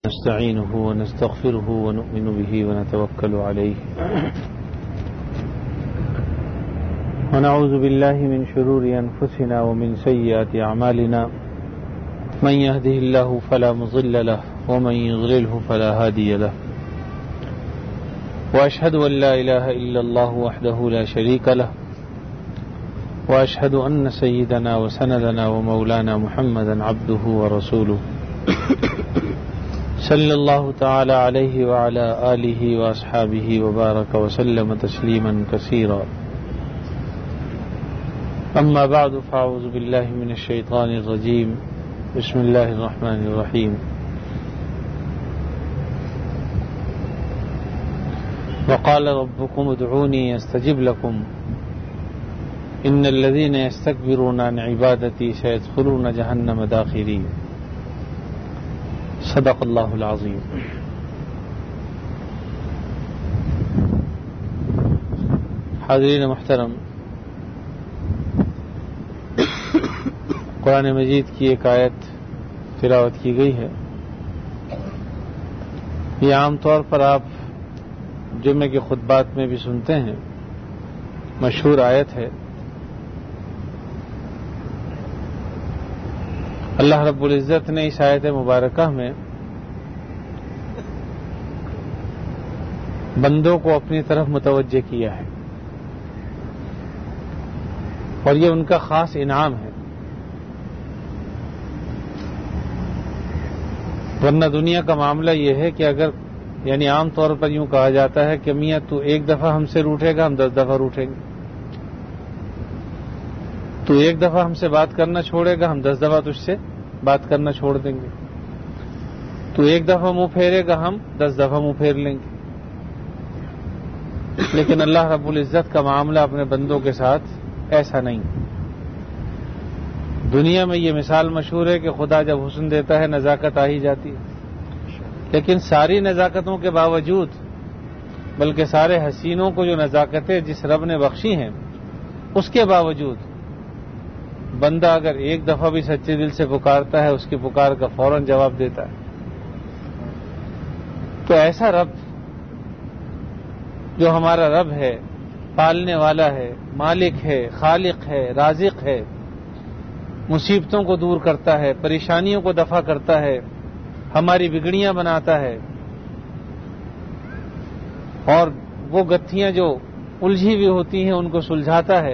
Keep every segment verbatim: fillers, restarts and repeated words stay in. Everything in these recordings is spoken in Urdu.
نستعينه ونستغفره ونؤمن به ونتوكل عليه ونعوذ بالله من شرور أنفسنا ومن سيئات أعمالنا من يهده الله فلا مضل له ومن يضلله فلا هادي له وأشهد أن لا إله إلا الله وحده لا شريك له وأشهد أن سيدنا وسندنا ومولانا محمدا عبده ورسوله صلى الله تعالى عليه وعلى آله وأصحابه وبارك وسلم تسليما كثيرا أما بعد فأعوذ بالله من الشيطان الرجيم بسم الله الرحمن الرحيم وقال ربكم ادعوني استجب لكم ان الذين يستكبرون عن عبادتي سيدخلون جهنم داخرين صدق اللہ العظیم. حاضرین محترم، قرآن مجید کی ایک آیت تلاوت کی گئی ہے. یہ عام طور پر آپ جمعے کے خطبات میں بھی سنتے ہیں، مشہور آیت ہے. اللہ رب العزت نے اس آیت مبارکہ میں بندوں کو اپنی طرف متوجہ کیا ہے اور یہ ان کا خاص انعام ہے. ورنہ دنیا کا معاملہ یہ ہے کہ اگر یعنی عام طور پر یوں کہا جاتا ہے کہ میاں تو ایک دفعہ ہم سے روٹھے گا ہم دس دفعہ روٹھیں گے، تو ایک دفعہ ہم سے بات کرنا چھوڑے گا ہم دس دفعہ تجھ سے بات کرنا چھوڑ دیں گے، تو ایک دفعہ منہ پھیرے گا ہم دس دفعہ منہ پھیر لیں گے. لیکن اللہ رب العزت کا معاملہ اپنے بندوں کے ساتھ ایسا نہیں. دنیا میں یہ مثال مشہور ہے کہ خدا جب حسن دیتا ہے نزاکت آ ہی جاتی ہے، لیکن ساری نزاکتوں کے باوجود بلکہ سارے حسینوں کو جو نزاکتیں جس رب نے بخشی ہیں اس کے باوجود بندہ اگر ایک دفعہ بھی سچے دل سے پکارتا ہے اس کی پکار کا فوراً جواب دیتا ہے. تو ایسا رب جو ہمارا رب ہے، پالنے والا ہے، مالک ہے، خالق ہے، رازق ہے، مصیبتوں کو دور کرتا ہے، پریشانیوں کو دفع کرتا ہے، ہماری بگڑیاں بناتا ہے اور وہ گتھیاں جو الجھی ہوئی ہوتی ہیں ان کو سلجھاتا ہے،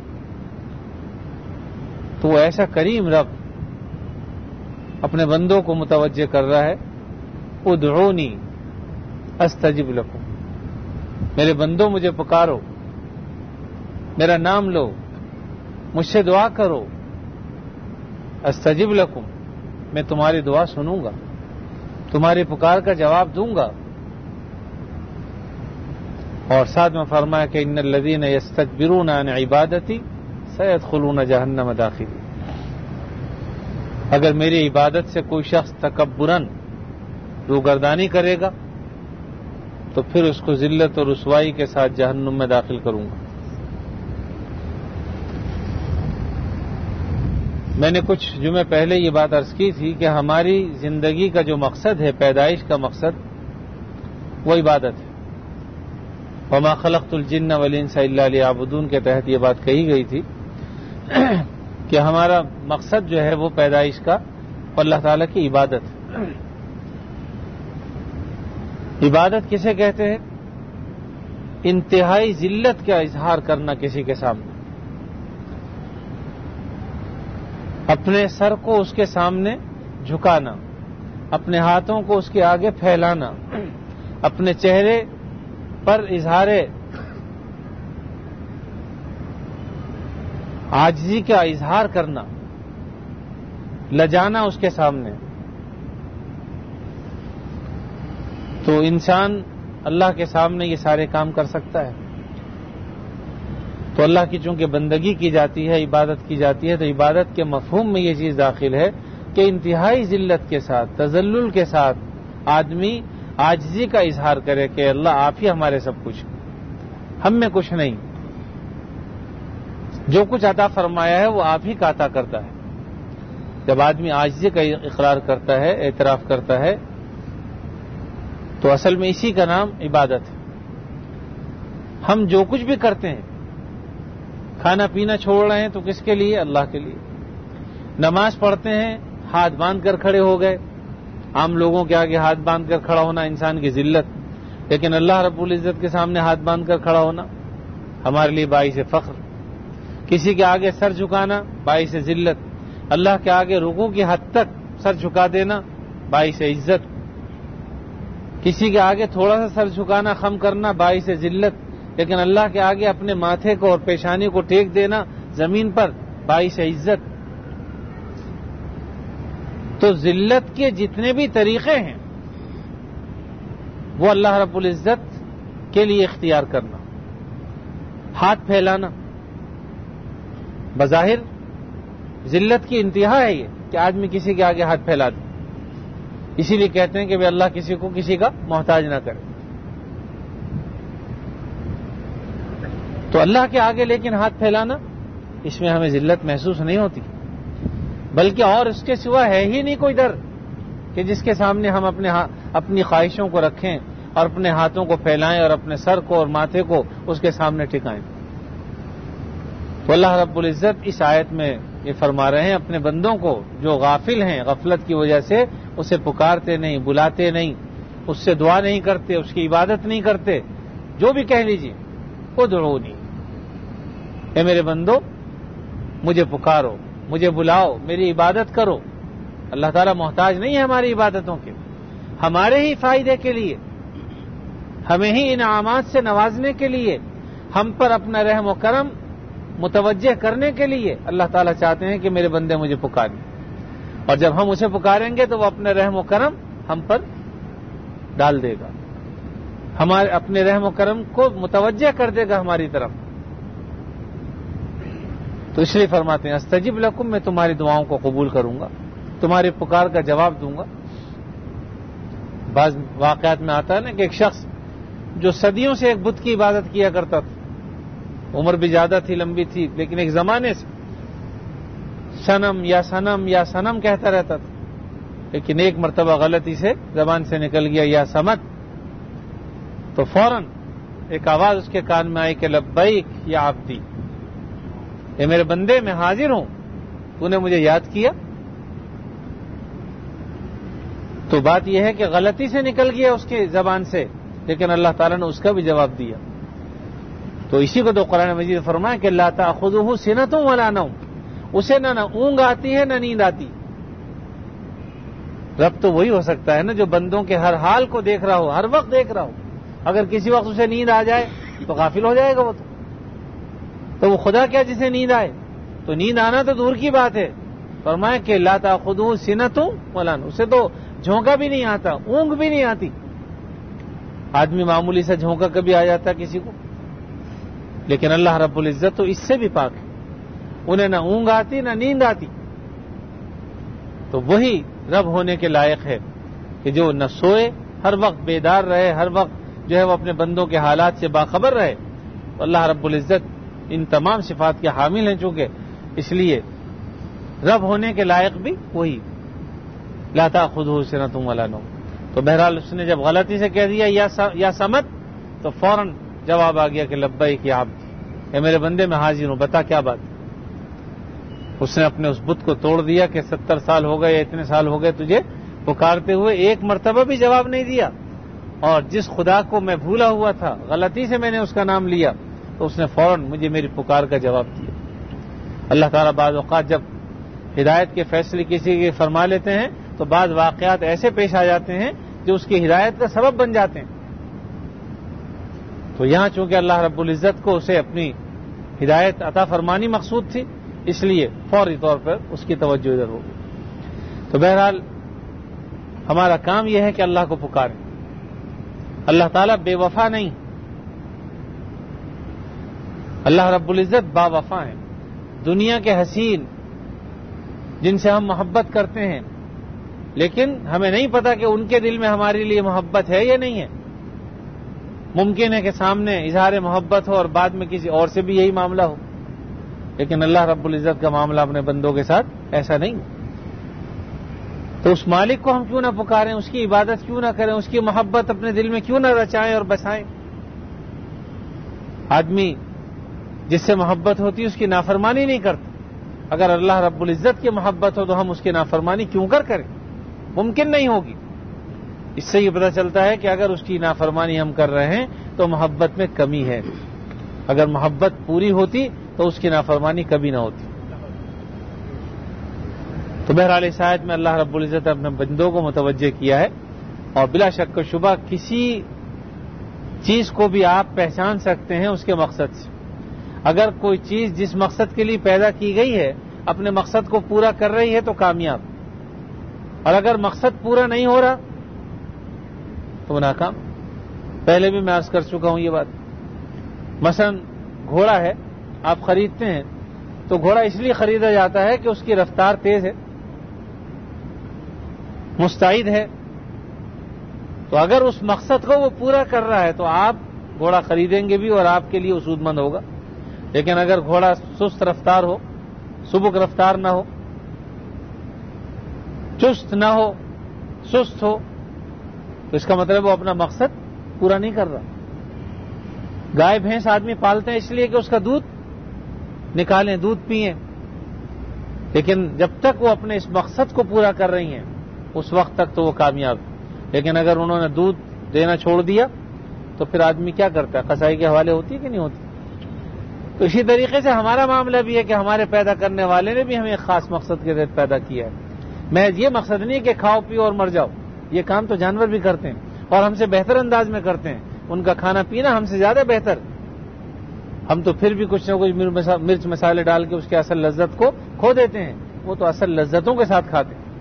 تو ایسا کریم رب اپنے بندوں کو متوجہ کر رہا ہے. ادعونی استجب لکم، میرے بندوں مجھے پکارو، میرا نام لو، مجھ سے دعا کرو. استجب لکم، میں تمہاری دعا سنوں گا، تمہاری پکار کا جواب دوں گا. اور ساتھ میں فرمایا کہ ان الذین یستکبرون عن عبادتی سیدخلون جہنم داخرین. اگر میری عبادت سے کوئی شخص تکبراً روگردانی کرے گا تو پھر اس کو ذلت اور رسوائی کے ساتھ جہنم میں داخل کروں گا. میں نے کچھ جمعے پہلے یہ بات عرض کی تھی کہ ہماری زندگی کا جو مقصد ہے، پیدائش کا مقصد، وہ عبادت ہے. وما خلقت الجن والانس الا لیعبدون کے تحت یہ بات کہی گئی تھی کہ ہمارا مقصد جو ہے وہ پیدائش کا اللہ تعالیٰ کی عبادت ہے. عبادت کسے کہتے ہیں؟ انتہائی ذلت کا اظہار کرنا کسی کے سامنے، اپنے سر کو اس کے سامنے جھکانا، اپنے ہاتھوں کو اس کے آگے پھیلانا، اپنے چہرے پر اظہار عاجزی کا اظہار کرنا، لجانا اس کے سامنے. تو انسان اللہ کے سامنے یہ سارے کام کر سکتا ہے. تو اللہ کی چونکہ بندگی کی جاتی ہے، عبادت کی جاتی ہے، تو عبادت کے مفہوم میں یہ چیز داخل ہے کہ انتہائی ذلت کے ساتھ، تذلل کے ساتھ آدمی عاجزی کا اظہار کرے کہ اللہ آپ ہی ہمارے سب کچھ، ہم میں کچھ نہیں، جو کچھ عطا فرمایا ہے وہ آپ ہی کا عطا کرتا ہے. جب آدمی عاجزی کا اقرار کرتا ہے، اعتراف کرتا ہے تو اصل میں اسی کا نام عبادت ہے. ہم جو کچھ بھی کرتے ہیں، کھانا پینا چھوڑ رہے ہیں تو کس کے لیے؟ اللہ کے لیے. نماز پڑھتے ہیں، ہاتھ باندھ کر کھڑے ہو گئے. عام لوگوں کے آگے ہاتھ باندھ کر کھڑا ہونا انسان کی ذلت، لیکن اللہ رب العزت کے سامنے ہاتھ باندھ کر کھڑا ہونا ہمارے لیے باعث فخر. کسی کے آگے سر جھکانا باعث ذلت، اللہ کے آگے رکوع کی حد تک سر جھکا دینا باعث عزت. کسی کے آگے تھوڑا سا سر جھکانا، خم کرنا باعث ذلت، لیکن اللہ کے آگے اپنے ماتھے کو اور پیشانی کو ٹیک دینا زمین پر باعث عزت. تو ذلت کے جتنے بھی طریقے ہیں وہ اللہ رب العزت کے لیے اختیار کرنا. ہاتھ پھیلانا بظاہر ذلت کی انتہا ہے یہ کہ آدمی کسی کے آگے ہاتھ پھیلا دے. اسی لیے کہتے ہیں کہ اللہ کسی کو کسی کا محتاج نہ کرے. تو اللہ کے آگے لیکن ہاتھ پھیلانا، اس میں ہمیں ذلت محسوس نہیں ہوتی، بلکہ اور اس کے سوا ہے ہی نہیں کوئی در کہ جس کے سامنے ہم اپنے اپنی خواہشوں کو رکھیں اور اپنے ہاتھوں کو پھیلائیں اور اپنے سر کو اور ماتھے کو اس کے سامنے ٹکائیں. تو اللہ رب العزت اس آیت میں یہ فرما رہے ہیں اپنے بندوں کو جو غافل ہیں، غفلت کی وجہ سے اسے پکارتے نہیں، بلاتے نہیں، اس سے دعا نہیں کرتے، اس کی عبادت نہیں کرتے. جو بھی کہہ لیجیے ادعونی، اے میرے بندو مجھے پکارو، مجھے بلاؤ، میری عبادت کرو. اللہ تعالیٰ محتاج نہیں ہے ہماری عبادتوں کے، ہمارے ہی فائدے کے لیے، ہمیں ہی انعامات سے نوازنے کے لیے، ہم پر اپنا رحم و کرم متوجہ کرنے کے لیے اللہ تعالیٰ چاہتے ہیں کہ میرے بندے مجھے پکاریں. اور جب ہم اسے پکاریں گے تو وہ اپنے رحم و کرم ہم پر ڈال دے گا، ہمارے اپنے رحم و کرم کو متوجہ کر دے گا ہماری طرف. تو اس لیے فرماتے ہیں استجب لکم، میں تمہاری دعاؤں کو قبول کروں گا، تمہاری پکار کا جواب دوں گا. بعض واقعات میں آتا ہے نا کہ ایک شخص جو صدیوں سے ایک بت کی عبادت کیا کرتا تھا، عمر بھی زیادہ تھی، لمبی تھی، لیکن ایک زمانے سے صنم یا صنم یا صنم کہتا رہتا تھا، لیکن ایک مرتبہ غلطی سے زبان سے نکل گیا یا سمت، تو فوراً ایک آواز اس کے کان میں آئی کہ لبیک یا عبدی، اے میرے بندے میں حاضر ہوں، تو نے مجھے یاد کیا. تو بات یہ ہے کہ غلطی سے نکل گیا اس کی زبان سے، لیکن اللہ تعالیٰ نے اس کا بھی جواب دیا. تو اسی کو تو قرآن مجید فرمایا کہ لا تأخذہ سنۃ ولا نوم، اسے نہ نہ اونگ آتی ہے نہ نیند آتی. رب تو وہی ہو سکتا ہے نا جو بندوں کے ہر حال کو دیکھ رہا ہو، ہر وقت دیکھ رہا ہو. اگر کسی وقت اسے نیند آ جائے تو غافل ہو جائے گا وہ تو تو وہ خدا کیا جسے نیند آئے؟ تو نیند آنا تو دور کی بات ہے. فرمایا کہ لا تأخذہ سنۃ ولا نوم، اسے تو جھونکا بھی نہیں آتا، اونگ بھی نہیں آتی. آدمی معمولی سے جھونکا کبھی آ جاتا کسی کو، لیکن اللہ رب العزت تو اس سے بھی پاک ہے، انہیں نہ اونگ آتی نہ نیند آتی. تو وہی رب ہونے کے لائق ہے کہ جو نہ سوئے، ہر وقت بیدار رہے، ہر وقت جو ہے وہ اپنے بندوں کے حالات سے باخبر رہے. تو اللہ رب العزت ان تمام صفات کے حامل ہیں، چونکہ اس لیے رب ہونے کے لائق بھی وہی. لا تأخذہ سنۃ ولا نوم. تو بہرحال اس نے جب غلطی سے کہہ دیا یا سمت، تو فوراً جواب آ گیا کہ لبیک یا عبدی، اے میرے بندے میں حاضر ہوں، بتا کیا بات. اس نے اپنے اس بت کو توڑ دیا کہ ستر سال ہو گئے یا اتنے سال ہو گئے تجھے پکارتے ہوئے، ایک مرتبہ بھی جواب نہیں دیا. اور جس خدا کو میں بھولا ہوا تھا، غلطی سے میں نے اس کا نام لیا، تو اس نے فوراً مجھے میری پکار کا جواب دیا. اللہ تعالیٰ بعض اوقات جب ہدایت کے فیصلے کسی کے فرما لیتے ہیں تو بعض واقعات ایسے پیش آ جاتے ہیں جو اس کی ہدایت کا سبب بن جاتے ہیں. تو یہاں چونکہ اللہ رب العزت کو اسے اپنی ہدایت عطا فرمانی مقصود تھی، اس لیے فوری طور پر اس کی توجہ ادھر ہوگی. تو بہرحال ہمارا کام یہ ہے کہ اللہ کو پکاریں. اللہ تعالیٰ بے وفا نہیں، اللہ رب العزت با وفا ہیں. دنیا کے حسین جن سے ہم محبت کرتے ہیں، لیکن ہمیں نہیں پتا کہ ان کے دل میں ہمارے لیے محبت ہے یا نہیں ہے. ممکن ہے کہ سامنے اظہار محبت ہو اور بعد میں کسی اور سے بھی یہی معاملہ ہو، لیکن اللہ رب العزت کا معاملہ اپنے بندوں کے ساتھ ایسا نہیں. تو اس مالک کو ہم کیوں نہ پکاریں، اس کی عبادت کیوں نہ کریں، اس کی محبت اپنے دل میں کیوں نہ رچائیں اور بسائیں؟ آدمی جس سے محبت ہوتی ہے اس کی نافرمانی نہیں کرتا. اگر اللہ رب العزت کی محبت ہو تو ہم اس کی نافرمانی کیوں کر کریں؟ ممکن نہیں ہوگی. اس سے یہ پتہ چلتا ہے کہ اگر اس کی نافرمانی ہم کر رہے ہیں تو محبت میں کمی ہے. اگر محبت پوری ہوتی تو اس کی نافرمانی کبھی نہ ہوتی. تو بہرحال اس آیت میں اللہ رب العزت نے اپنے بندوں کو متوجہ کیا ہے، اور بلا شک و شبہ کسی چیز کو بھی آپ پہچان سکتے ہیں اس کے مقصد سے. اگر کوئی چیز جس مقصد کے لیے پیدا کی گئی ہے اپنے مقصد کو پورا کر رہی ہے تو کامیاب، اور اگر مقصد پورا نہیں ہو رہا تو ناکام. پہلے بھی میں عرض کر چکا ہوں یہ بات. مثلا گھوڑا ہے، آپ خریدتے ہیں تو گھوڑا اس لیے خریدا جاتا ہے کہ اس کی رفتار تیز ہے، مستعد ہے. تو اگر اس مقصد کو وہ پورا کر رہا ہے تو آپ گھوڑا خریدیں گے بھی اور آپ کے لیے اسود مند ہوگا. لیکن اگر گھوڑا سست رفتار ہو، سبک رفتار نہ ہو، چست نہ ہو، سست ہو، تو اس کا مطلب وہ اپنا مقصد پورا نہیں کر رہا. گائے بھینس آدمی پالتے ہیں اس لیے کہ اس کا دودھ نکالیں، دودھ پئیں، لیکن جب تک وہ اپنے اس مقصد کو پورا کر رہی ہیں اس وقت تک تو وہ کامیاب. لیکن اگر انہوں نے دودھ دینا چھوڑ دیا تو پھر آدمی کیا کرتا ہے؟ قصائی کے حوالے ہوتی ہے کہ نہیں ہوتی؟ تو اسی طریقے سے ہمارا معاملہ بھی ہے کہ ہمارے پیدا کرنے والے نے بھی ہمیں ایک خاص مقصد کے تحت پیدا کیا ہے. میں یہ مقصد نہیں کہ کھاؤ پیو اور مر جاؤ. یہ کام تو جانور بھی کرتے ہیں اور ہم سے بہتر انداز میں کرتے ہیں. ان کا کھانا پینا ہم سے زیادہ بہتر. ہم تو پھر بھی کچھ نہ کچھ مرچ مسالے ڈال کے اس کے اصل لذت کو کھو دیتے ہیں. وہ تو اصل لذتوں کے ساتھ کھاتے ہیں.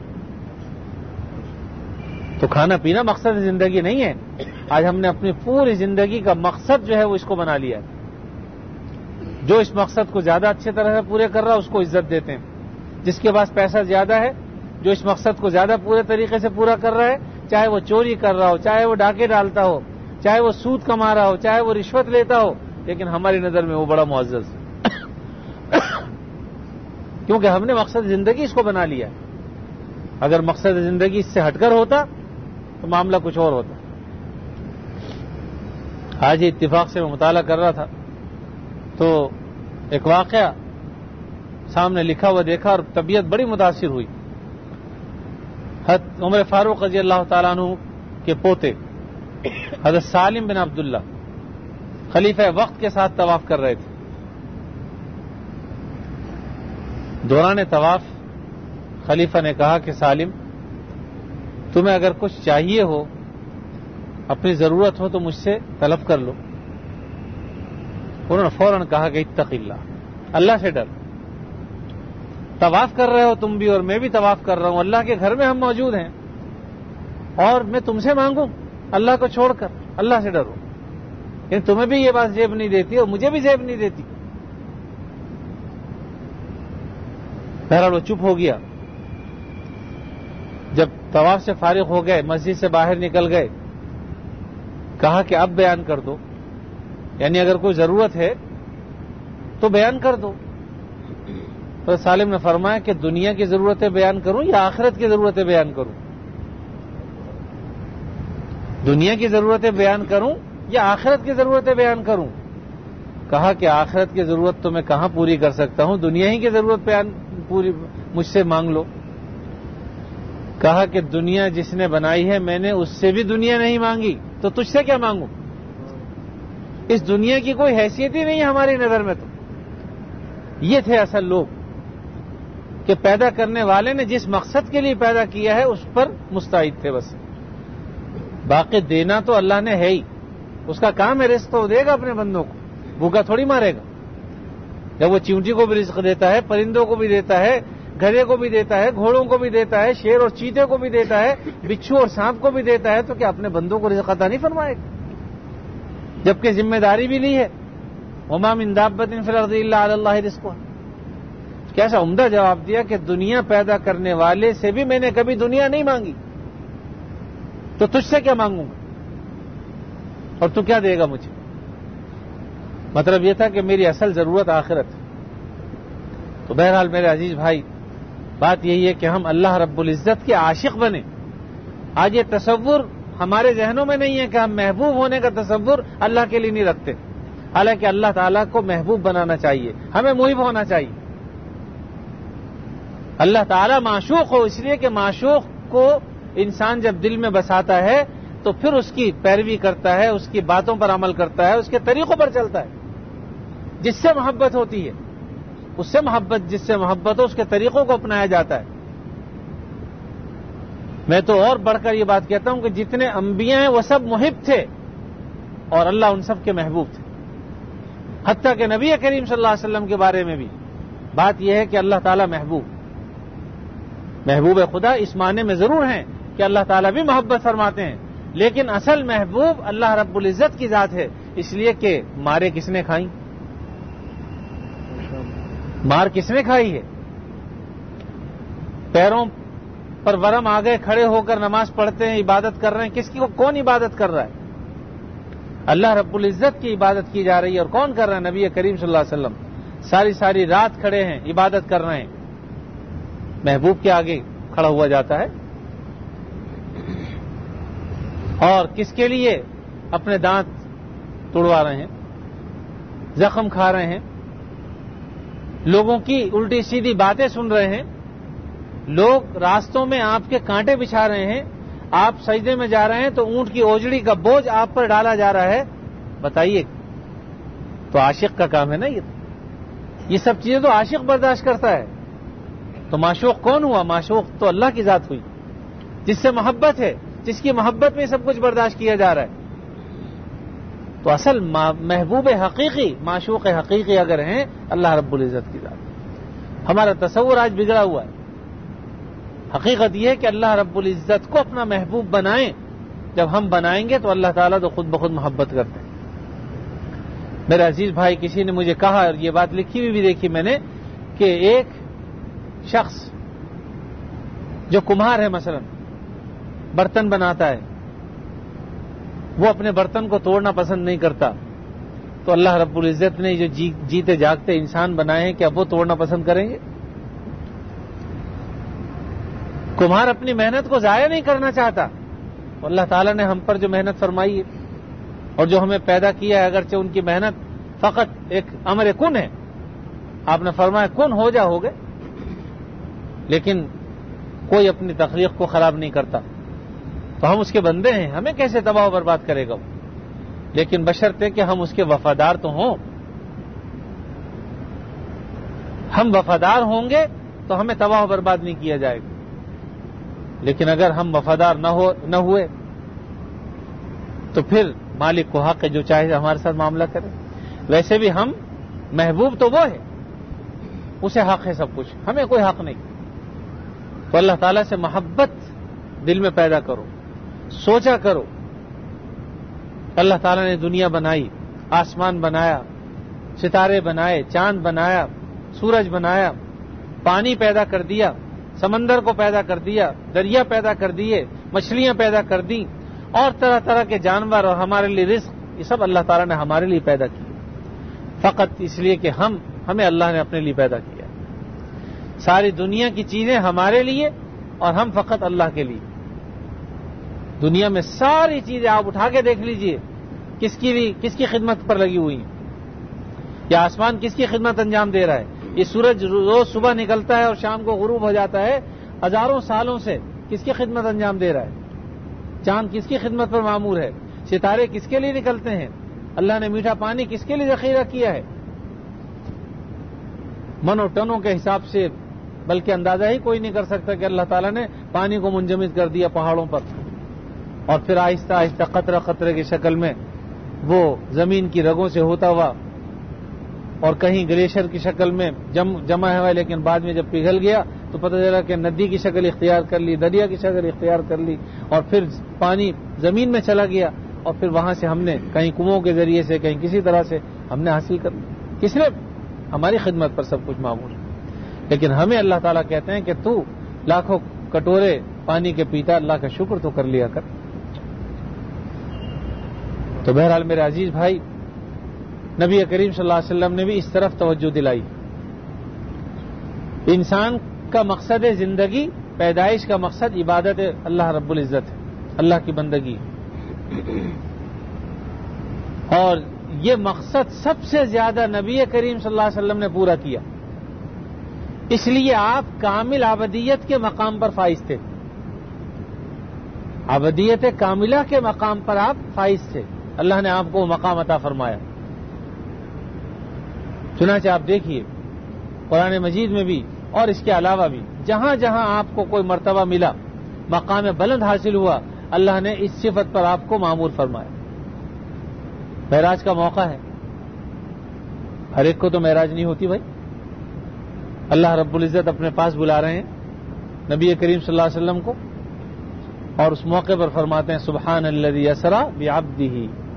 تو کھانا پینا مقصد زندگی نہیں ہے. آج ہم نے اپنی پوری زندگی کا مقصد جو ہے وہ اس کو بنا لیا ہے. جو اس مقصد کو زیادہ اچھے طرح سے پورے کر رہا ہے اس کو عزت دیتے ہیں. جس کے پاس پیسہ زیادہ ہے، جو اس مقصد کو زیادہ پورے طریقے سے پورا کر رہا ہے، چاہے وہ چوری کر رہا ہو، چاہے وہ ڈاکے ڈالتا ہو، چاہے وہ سود کما رہا ہو، چاہے وہ رشوت لیتا ہو، لیکن ہماری نظر میں وہ بڑا معزز ہے. کیونکہ ہم نے مقصد زندگی اس کو بنا لیا. اگر مقصد زندگی اس سے ہٹ کر ہوتا تو معاملہ کچھ اور ہوتا. آج اتفاق سے میں مطالعہ کر رہا تھا تو ایک واقعہ سامنے لکھا ہوا دیکھا اور طبیعت بڑی متاثر ہوئی. حضرت عمر فاروق رضی اللہ تعالیٰ عنہ کے پوتے حضرت سالم بن عبداللہ خلیفہ وقت کے ساتھ طواف کر رہے تھے. دوران طواف خلیفہ نے کہا کہ سالم، تمہیں اگر کچھ چاہیے ہو، اپنی ضرورت ہو تو مجھ سے طلب کر لو. انہوں نے فوراً کہا کہ اتق اللہ، اللہ سے ڈر. طواف کر رہے ہو تم بھی اور میں بھی طواف کر رہا ہوں، اللہ کے گھر میں ہم موجود ہیں، اور میں تم سے مانگوں اللہ کو چھوڑ کر؟ اللہ سے ڈرو. یعنی تمہیں بھی یہ بات زیب نہیں دیتی اور مجھے بھی زیب نہیں دیتی. بہرحال وہ چپ ہو گیا. جب طواف سے فارغ ہو گئے، مسجد سے باہر نکل گئے، کہا کہ اب بیان کر دو، یعنی اگر کوئی ضرورت ہے تو بیان کر دو. تو سالم نے فرمایا کہ دنیا کی ضرورتیں بیان کروں یا آخرت کی ضرورتیں بیان کروں؟ دنیا کی ضرورتیں بیان کروں یا آخرت کی ضرورتیں بیان کروں؟ کہا کہ آخرت کی ضرورت تو میں کہاں پوری کر سکتا ہوں، دنیا ہی کی ضرورت بیان پوری مجھ سے مانگ لو. کہا کہ دنیا جس نے بنائی ہے میں نے اس سے بھی دنیا نہیں مانگی تو تجھ سے کیا مانگوں؟ اس دنیا کی کوئی حیثیت ہی نہیں ہے ہماری نظر میں. تو یہ تھے اصل لوگ کہ پیدا کرنے والے نے جس مقصد کے لیے پیدا کیا ہے اس پر مستعد تھے بس. باقی دینا تو اللہ نے ہے ہی، اس کا کام ہے رزق تو دے گا اپنے بندوں کو، بھوکا تھوڑی مارے گا. جب وہ چیونٹی کو بھی رزق دیتا ہے، پرندوں کو بھی دیتا ہے، گدھے کو بھی دیتا ہے، گھوڑوں کو بھی دیتا ہے، شیر اور چیتے کو بھی دیتا ہے، بچھو اور سانپ کو بھی دیتا ہے، تو کیا اپنے بندوں کو رزق عطا نہیں فرمائے گا؟ جبکہ ذمہ داری بھی لی ہے. وما من دابۃ فی الارض الا علی اللہ رزقها. کیسا عمدہ جواب دیا کہ دنیا پیدا کرنے والے سے بھی میں نے کبھی دنیا نہیں مانگی تو تجھ سے کیا مانگوں گا اور تو کیا دے گا مجھے؟ مطلب یہ تھا کہ میری اصل ضرورت آخرت ہے. تو بہرحال میرے عزیز بھائی بات یہی ہے کہ ہم اللہ رب العزت کے عاشق بنیں. آج یہ تصور ہمارے ذہنوں میں نہیں ہے کہ ہم محبوب ہونے کا تصور اللہ کے لیے نہیں رکھتے، حالانکہ اللہ تعالیٰ کو محبوب بنانا چاہیے، ہمیں محب ہونا چاہیے. اللہ تعالیٰ معشوق ہو، اس لیے کہ معشوق کو انسان جب دل میں بساتا ہے تو پھر اس کی پیروی کرتا ہے، اس کی باتوں پر عمل کرتا ہے، اس کے طریقوں پر چلتا ہے. جس سے محبت ہوتی ہے، اس سے محبت جس سے محبت ہو اس کے طریقوں کو اپنایا جاتا ہے. میں تو اور بڑھ کر یہ بات کہتا ہوں کہ جتنے انبیاء ہیں وہ سب محب تھے اور اللہ ان سب کے محبوب تھے. حتیٰ کہ نبی کریم صلی اللہ علیہ وسلم کے بارے میں بھی بات یہ ہے کہ اللہ تعالیٰ محبوب محبوب خدا اس معنی میں ضرور ہیں کہ اللہ تعالیٰ بھی محبت فرماتے ہیں، لیکن اصل محبوب اللہ رب العزت کی ذات ہے. اس لیے کہ مارے کس نے کھائیں؟ مار کس نے کھائی ہے؟ پیروں پر ورم آ گئے، کھڑے ہو کر نماز پڑھتے ہیں، عبادت کر رہے ہیں. کس کی کو کون عبادت کر رہا ہے؟ اللہ رب العزت کی عبادت کی جا رہی ہے. اور کون کر رہا ہے؟ نبی کریم صلی اللہ علیہ وسلم ساری ساری رات کھڑے ہیں، عبادت کر رہے ہیں. محبوب کے آگے کھڑا ہوا جاتا ہے. اور کس کے لیے اپنے دانت توڑوا رہے ہیں، زخم کھا رہے ہیں، لوگوں کی الٹی سیدھی باتیں سن رہے ہیں، لوگ راستوں میں آپ کے کانٹے بچھا رہے ہیں، آپ سجدے میں جا رہے ہیں تو اونٹ کی اوجڑی کا بوجھ آپ پر ڈالا جا رہا ہے. بتائیے، تو عاشق کا کام ہے نا یہ یہ سب چیزیں تو عاشق برداشت کرتا ہے. تو معشوق کون ہوا؟ معشوق تو اللہ کی ذات ہوئی، جس سے محبت ہے، جس کی محبت میں سب کچھ برداشت کیا جا رہا ہے. تو اصل محبوب حقیقی، معشوق حقیقی اگر ہیں اللہ رب العزت کی ذات. ہمارا تصور آج بگڑا ہوا ہے. حقیقت یہ ہے کہ اللہ رب العزت کو اپنا محبوب بنائیں. جب ہم بنائیں گے تو اللہ تعالیٰ تو خود بخود محبت کرتے ہیں. میرے عزیز بھائی، کسی نے مجھے کہا، اور یہ بات لکھی ہوئی بھی دیکھی میں نے، کہ ایک شخص جو کمہار ہے، مثلا برتن بناتا ہے، وہ اپنے برتن کو توڑنا پسند نہیں کرتا. تو اللہ رب العزت نے جو جی جیتے جاگتے انسان بنائے ہیں، کیا وہ توڑنا پسند کریں گے؟ کمہار اپنی محنت کو ضائع نہیں کرنا چاہتا. تو اللہ تعالیٰ نے ہم پر جو محنت فرمائی ہے اور جو ہمیں پیدا کیا ہے، اگرچہ ان کی محنت فقط ایک امر کن ہے، آپ نے فرمایا کن ہو جا ہو گئے، لیکن کوئی اپنی تخلیق کو خراب نہیں کرتا. تو ہم اس کے بندے ہیں، ہمیں کیسے تباہ و برباد کرے گا وہ؟ لیکن بشرطے کہ ہم اس کے وفادار تو ہوں. ہم وفادار ہوں گے تو ہمیں تباہ و برباد نہیں کیا جائے گا. لیکن اگر ہم وفادار نہ ہو نہ ہوئے تو پھر مالک کو حق ہے جو چاہے ہمارے ساتھ معاملہ کرے. ویسے بھی ہم محبوب تو وہ ہے، اسے حق ہے سب کچھ، ہمیں کوئی حق نہیں. تو اللہ تعالیٰ سے محبت دل میں پیدا کرو، سوچا کرو. اللہ تعالیٰ نے دنیا بنائی، آسمان بنایا، ستارے بنائے، چاند بنایا، سورج بنایا، پانی پیدا کر دیا، سمندر کو پیدا کر دیا، دریا پیدا کر دیے، مچھلیاں پیدا کر دی، اور طرح طرح کے جانور، اور ہمارے لیے رزق، یہ سب اللہ تعالیٰ نے ہمارے لیے پیدا کیا، فقط اس لیے کہ ہم ہمیں اللہ نے اپنے لیے پیدا کیا. ساری دنیا کی چیزیں ہمارے لیے اور ہم فقط اللہ کے لیے. دنیا میں ساری چیزیں آپ اٹھا کے دیکھ لیجئے، کس کی بھی کس کی خدمت پر لگی ہوئی ہیں. یہ آسمان کس کی خدمت انجام دے رہا ہے؟ یہ سورج روز صبح نکلتا ہے اور شام کو غروب ہو جاتا ہے، ہزاروں سالوں سے کس کی خدمت انجام دے رہا ہے؟ چاند کس کی خدمت پر معمور ہے؟ ستارے کس کے لیے نکلتے ہیں؟ اللہ نے میٹھا پانی کس کے لیے ذخیرہ کیا ہے؟ منوں ٹنوں کے حساب سے، بلکہ اندازہ ہی کوئی نہیں کر سکتا کہ اللہ تعالیٰ نے پانی کو منجمد کر دیا پہاڑوں پر، اور پھر آہستہ آہستہ قطرہ قطرے کی شکل میں وہ زمین کی رگوں سے ہوتا ہوا، اور کہیں گلیشر کی شکل میں جم جمع ہوا، لیکن بعد میں جب پگھل گیا تو پتہ چلا کہ ندی کی شکل اختیار کر لی، دریا کی شکل اختیار کر لی، اور پھر پانی زمین میں چلا گیا، اور پھر وہاں سے ہم نے کہیں کنووں کے ذریعے سے، کہیں کسی طرح سے ہم نے حاصل کر لی. کس نے؟ ہماری خدمت پر سب کچھ معمول ہے. لیکن ہمیں اللہ تعالیٰ کہتے ہیں کہ تو لاکھوں کٹورے پانی کے پیتا، اللہ کا شکر تو کر لیا کر. تو بہرحال میرے عزیز بھائی، نبی کریم صلی اللہ علیہ وسلم نے بھی اس طرف توجہ دلائی. انسان کا مقصد زندگی، پیدائش کا مقصد عبادت اللہ رب العزت ہے، اللہ کی بندگی، اور یہ مقصد سب سے زیادہ نبی کریم صلی اللہ علیہ وسلم نے پورا کیا، اس لیے آپ کامل عبدیت کے مقام پر فائز تھے، عبدیت کاملہ کے مقام پر آپ فائز تھے، اللہ نے آپ کو مقام عطا فرمایا۔ چنانچہ آپ دیکھیے قرآن مجید میں بھی اور اس کے علاوہ بھی جہاں جہاں آپ کو کوئی مرتبہ ملا، مقام بلند حاصل ہوا، اللہ نے اس صفت پر آپ کو معمور فرمایا۔ معراج کا موقع ہے، ہر ایک کو تو معراج نہیں ہوتی بھائی، اللہ رب العزت اپنے پاس بلا رہے ہیں نبی کریم صلی اللہ علیہ وسلم کو، اور اس موقع پر فرماتے ہیں سبحان الذی اسری بعبدہ،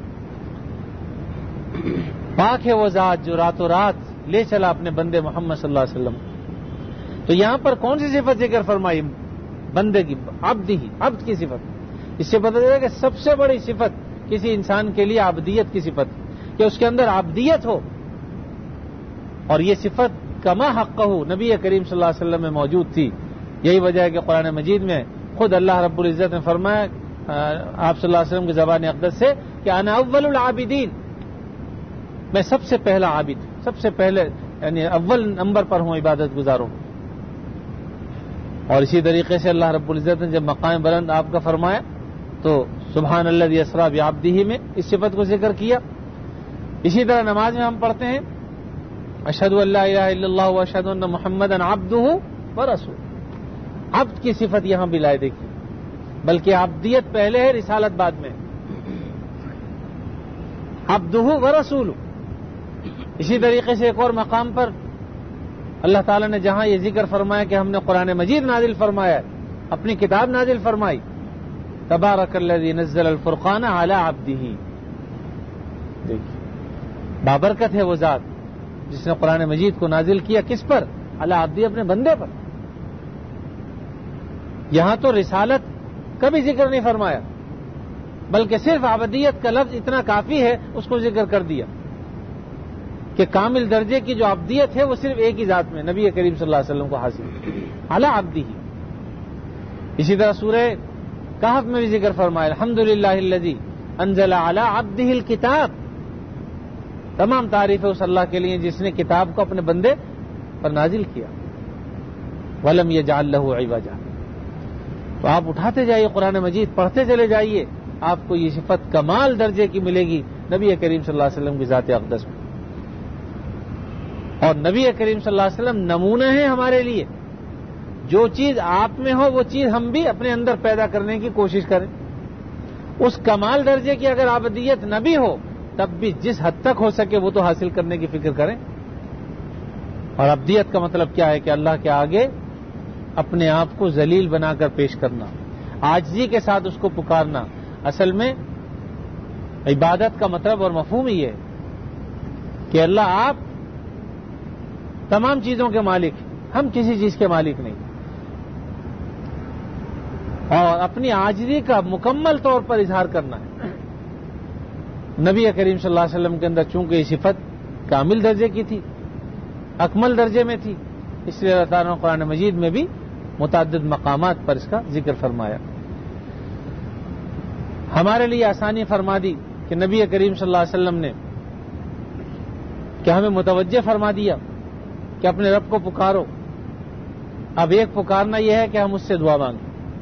پاک ہے وہ ذات جو راتوں رات لے چلا اپنے بندے محمد صلی اللہ علیہ وسلم۔ تو یہاں پر کون سی صفت ذکر فرمائی؟ بندے کی، عبد ہی، عبد کی صفت۔ اس سے پتہ چلا کہ سب سے بڑی صفت کسی انسان کے لیے عبدیت کی صفت، کہ اس کے اندر عبدیت ہو، اور یہ صفت کما حقہ نبی کریم صلی اللہ علیہ وسلم میں موجود تھی۔ یہی وجہ ہے کہ قرآن مجید میں خود اللہ رب العزت نے فرمایا آپ صلی اللہ علیہ وسلم کی زبان اقدس سے کہ انا اول العابدین، میں سب سے پہلا عابد، سب سے پہلے یعنی اول نمبر پر ہوں عبادت گزاروں۔ اور اسی طریقے سے اللہ رب العزت نے جب مقام بلند آپ کا فرمایا تو سبحان الذی اسری بعبدہ میں اس صفت کو ذکر کیا۔ اسی طرح نماز میں ہم پڑھتے ہیں اشہد ان لا الہ الا اللہ واشہد ان محمدا عبدہ ورسولہ، عبد کی صفت یہاں بھی لائے دیکھیے، بلکہ عبدیت پہلے ہے، رسالت بعد میں، عبدہ ورسولہ۔ اسی طریقے سے ایک اور مقام پر اللہ تعالیٰ نے جہاں یہ ذکر فرمایا کہ ہم نے قرآن مجید نازل فرمایا، اپنی کتاب نازل فرمائی، تبارک الذی نزل الفرقان علی عبدہ، دیکھیے بابرکت ہے وہ ذات جس نے قرآن مجید کو نازل کیا، کس پر؟ علی عبدہ، اپنے بندے پر۔ یہاں تو رسالت کا بھی ذکر نہیں فرمایا، بلکہ صرف عبدیت کا لفظ اتنا کافی ہے، اس کو ذکر کر دیا کہ کامل درجے کی جو عبدیت ہے وہ صرف ایک ہی ذات میں نبی کریم صلی اللہ علیہ وسلم کو حاصل ہے، علی عبدہ۔ اسی طرح سورہ کہف میں بھی ذکر فرمایا الحمدللہ الذی انزل علی عبدہ الکتاب، تمام تعریف ہے اس اللہ کے لیے جس نے کتاب کو اپنے بندے پر نازل کیا، ولم یجعل لہ عوجا۔ تو آپ اٹھاتے جائیے قرآن مجید، پڑھتے چلے جائیے، آپ کو یہ صفت کمال درجے کی ملے گی نبی کریم صلی اللہ علیہ وسلم کی ذات اقدس میں۔ اور نبی کریم صلی اللہ علیہ وسلم نمونہ ہیں ہمارے لیے، جو چیز آپ میں ہو وہ چیز ہم بھی اپنے اندر پیدا کرنے کی کوشش کریں۔ اس کمال درجے کی اگر عبدیت نہ بھی ہو تب بھی جس حد تک ہو سکے وہ تو حاصل کرنے کی فکر کریں۔ اور عبدیت کا مطلب کیا ہے کہ اللہ کے آگے اپنے آپ کو ذلیل بنا کر پیش کرنا، عاجزی کے ساتھ اس کو پکارنا۔ اصل میں عبادت کا مطلب اور مفہوم ہی ہے کہ اللہ آپ تمام چیزوں کے مالک ہیں، ہم کسی چیز کے مالک نہیں، اور اپنی عاجزی کا مکمل طور پر اظہار کرنا ہے۔ نبی کریم صلی اللہ علیہ وسلم کے اندر چونکہ یہ صفت کامل درجے کی تھی، اکمل درجے میں تھی، اس لیے اللہ تعالیٰ نے قرآن مجید میں بھی متعدد مقامات پر اس کا ذکر فرمایا۔ ہمارے لیے آسانی فرما دی کہ نبی کریم صلی اللہ علیہ وسلم نے کہ ہمیں متوجہ فرما دیا کہ اپنے رب کو پکارو۔ اب ایک پکارنا یہ ہے کہ ہم اس سے دعا مانگیں،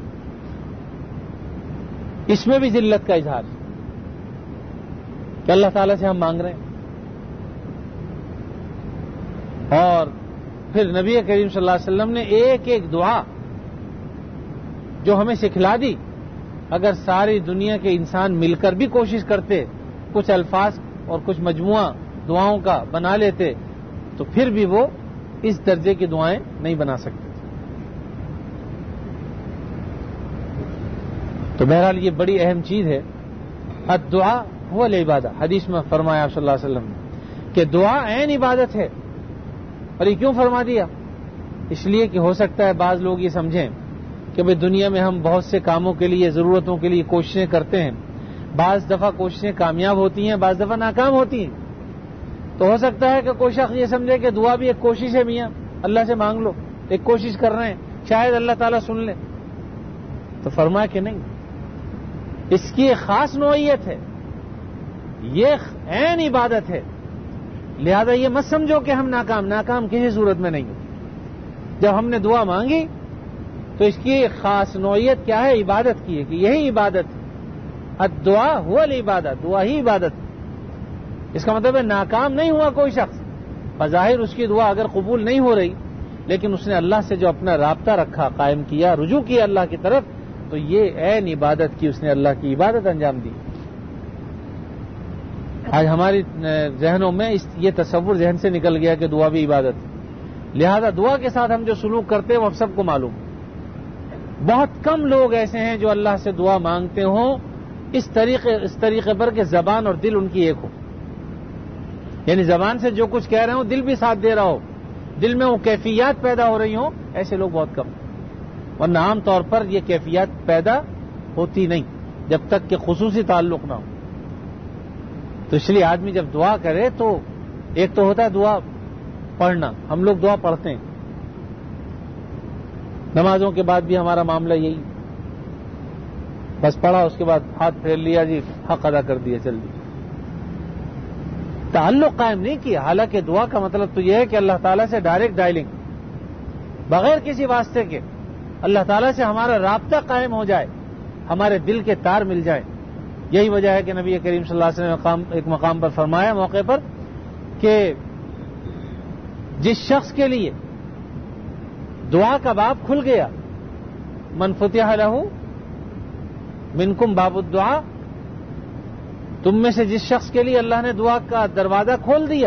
اس میں بھی ذلت کا اظہار کہ اللہ تعالیٰ سے ہم مانگ رہے ہیں، اور پھر نبی کریم صلی اللہ علیہ وسلم نے ایک ایک دعا جو ہمیں سکھلا دی، اگر ساری دنیا کے انسان مل کر بھی کوشش کرتے، کچھ الفاظ اور کچھ مجموعہ دعاؤں کا بنا لیتے تو پھر بھی وہ اس درجے کی دعائیں نہیں بنا سکتے۔ تو بہرحال یہ بڑی اہم چیز ہے، الدعاء هو العبادہ، حدیث میں فرمایا آپ صلی اللہ علیہ وسلم نے کہ دعا عین عبادت ہے۔ اور یہ کیوں فرما دیا؟ اس لیے کہ ہو سکتا ہے بعض لوگ یہ سمجھیں کہ بھئی دنیا میں ہم بہت سے کاموں کے لیے، ضرورتوں کے لیے کوششیں کرتے ہیں، بعض دفعہ کوششیں کامیاب ہوتی ہیں، بعض دفعہ ناکام ہوتی ہیں، تو ہو سکتا ہے کہ کوئی شخص یہ سمجھے کہ دعا بھی ایک کوشش ہے، میاں اللہ سے مانگ لو، ایک کوشش کر رہے ہیں شاید اللہ تعالیٰ سن لے. تو فرمایا کہ نہیں، اس کی ایک خاص نوعیت ہے، یہ عین عبادت ہے، لہذا یہ مت سمجھو کہ ہم ناکام ناکام کسی صورت میں نہیں. جب ہم نے دعا مانگی تو اس کی ایک خاص نوعیت کیا ہے؟ عبادت کی ہے، کہ یہی عبادت ہے. الدعا هو العبادت، دعا ہی عبادت ہے. اس کا مطلب ہے ناکام نہیں ہوا کوئی شخص. بظاہر اس کی دعا اگر قبول نہیں ہو رہی، لیکن اس نے اللہ سے جو اپنا رابطہ رکھا، قائم کیا، رجوع کیا اللہ کی طرف، تو یہ عین عبادت کی، اس نے اللہ کی عبادت انجام دی. آج ہماری ذہنوں میں یہ تصور ذہن سے نکل گیا کہ دعا بھی عبادت ہے. لہذا دعا کے ساتھ ہم جو سلوک کرتے ہیں وہ سب کو معلوم. بہت کم لوگ ایسے ہیں جو اللہ سے دعا مانگتے ہوں اس طریقے اس طریقے پر کہ زبان اور دل ان کی ایک ہو. یعنی زبان سے جو کچھ کہہ رہے ہوں دل بھی ساتھ دے رہا ہو، دل میں وہ کیفیات پیدا ہو رہی ہوں. ایسے لوگ بہت کم، ورنہ عام طور پر یہ کیفیات پیدا ہوتی نہیں جب تک کہ خصوصی تعلق نہ ہو. تو اس لیے آدمی جب دعا کرے تو ایک تو ہوتا ہے دعا پڑھنا. ہم لوگ دعا پڑھتے ہیں، نمازوں کے بعد بھی ہمارا معاملہ یہی، بس پڑھا اس کے بعد ہاتھ پھیر لیا، جی حق ادا کر دیا، چل دیا، تعلق قائم نہیں کیا. حالانکہ دعا کا مطلب تو یہ ہے کہ اللہ تعالیٰ سے ڈائریکٹ ڈائلنگ، بغیر کسی واسطے کے اللہ تعالیٰ سے ہمارا رابطہ قائم ہو جائے، ہمارے دل کے تار مل جائیں. یہی وجہ ہے کہ نبی کریم صلی اللہ علیہ وسلم نے مقام ایک مقام پر فرمایا موقع پر کہ جس شخص کے لیے دعا کا باب کھل گیا، من فتح لہ منکم باب الدعا، تم میں سے جس شخص کے لیے اللہ نے دعا کا دروازہ کھول دیا